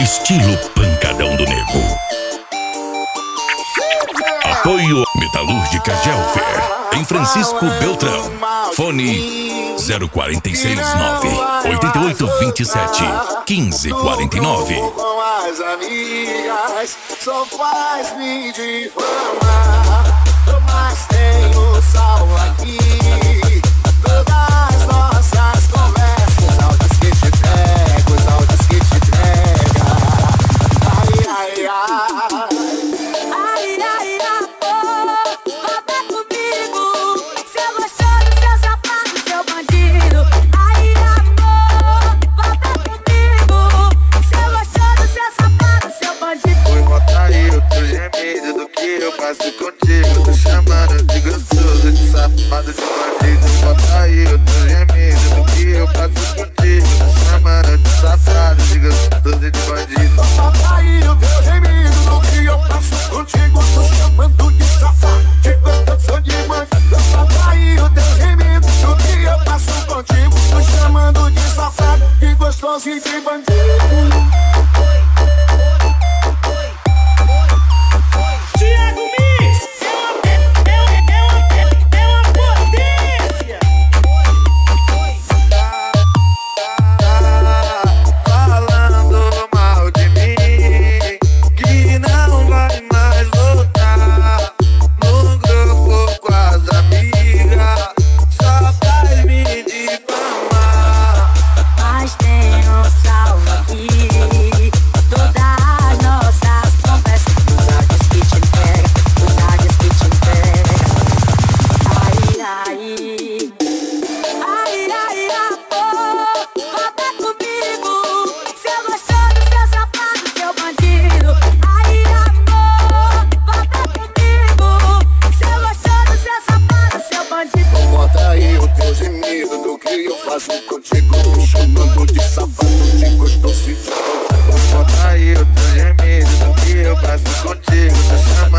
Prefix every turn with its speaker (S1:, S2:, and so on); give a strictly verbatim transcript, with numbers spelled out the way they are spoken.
S1: estilo pancadão do nego. Apoio Metalúrgica Gelfer, em Francisco Beltrão. Fone zero quatro seis nove, oito oito dois sete, um cinco quatro nove.
S2: Com as amigas só faz me difamar, mas tenho sal aqui. Todas as nossas conversas, áudios que te pego, os áudios que te pega. Ai, ai, ai.
S3: Ai, ai, amor, volta comigo. Seu gostoso, seu safado, seu bandido. Ai, amor, volta comigo. Seu gostoso, seu safado, seu bandido.
S2: Foi botar aí o teu gemido do que eu passo contigo. Tô chamando de gostoso, de safado, de bandido. Bota aí o teu gemido do que eu passo contigo. Tô chamando de safado, de gostoso, de bandido. Bota aí o teu gemido do que eu passo contigo. Tô chamando de safado, de gostoso, de bandido. Bota aí o teu gemido do que eu passo contigo. Tô chamando de safado, de gostoso, de bandido.
S4: Thiago Mix é uma, é uma, é uma, é uma potência.
S2: Falando mal de mim, que não vai mais voltar no grupo com as amigas, só faz me difamar.
S3: Mas tenho sal aqui. Todas as nossas conversas, os áudios que te pega, os áudios que te pega. Ai, ai. Ai, ai, amor, volta comigo. Seu gostoso, seu safado, seu bandido. Ai, amor, volta comigo. Seu gostoso, seu safado, seu bandido.
S2: Bota aí o teu gemido do que eu faço contigo. Me chamando de safado, de gostoso. Bota aí o teu gemido do que eu faço contigo. Tô chamando